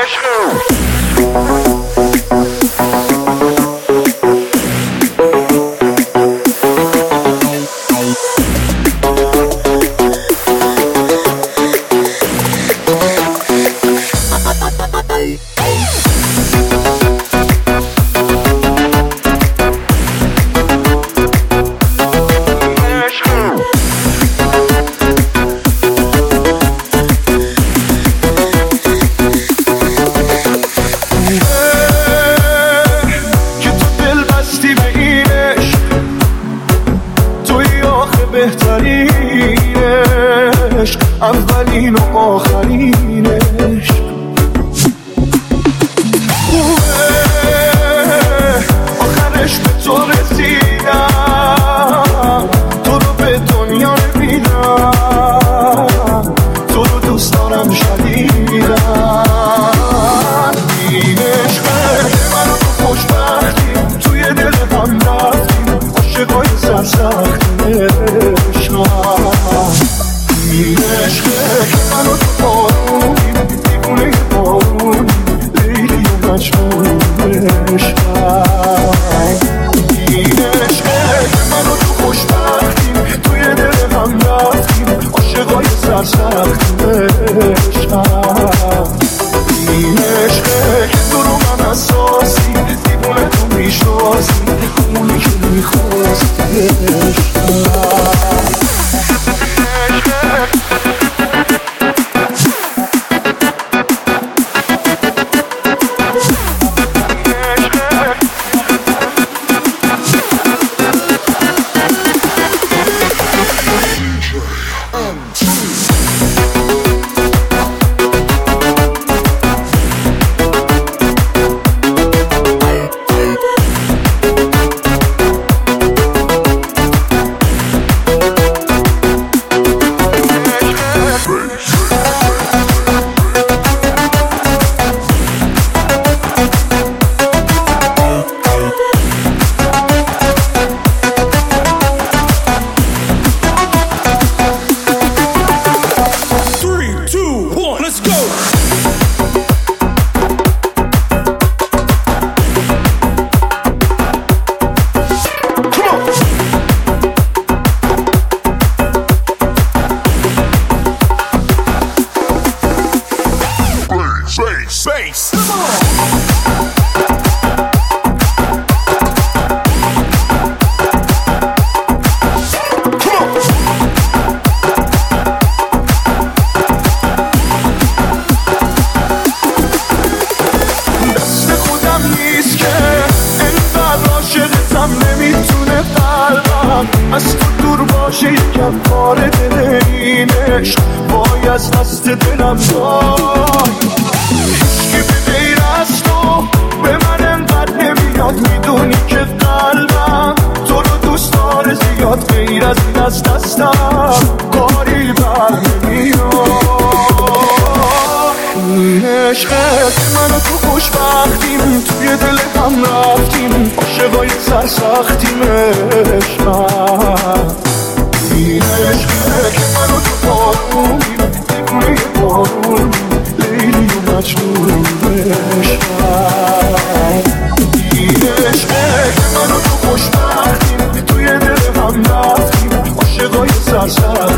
بهترینش اولین و آخرینش خوبه آخرش به تو رسیدم تو رو به دنیا نمیدم تو رو دوست دارم شدیدم این عشقه منو تو خوشبختیم توی دل هم رفتیم عاشقای سرسختیم این عشقه که منو تو بارونیم دیوونه بارونیم لیلی و مجنون عشقم این عشقه که منو تو خوشبختیم توی دل هم رفتیم عاشقای سرسختیم عشقم این عشقه که تو رو من اساسی دیوونه تو میشناسی همونی که میخواستی عشقم از تو دور باشه یکم کار دل این عشق وای از دست دلم وای هیچکی به غیر از تو به من انقدر نمیاد میدونی که قلبم تو رو دوست داره زیاد غیر از این از دستم کاری بر نمیاد این عشقه که منو تو خوشبختیم توی دل هم رفتیم عاشقای سرسختیم عشقم این عشقه که منو تو بارونیم دیوونه بارونیم لیلی و مجنون عشقم این عشقه که منو تو خوشبختیم توی دل هم رفتیم عاشقای سرسختیم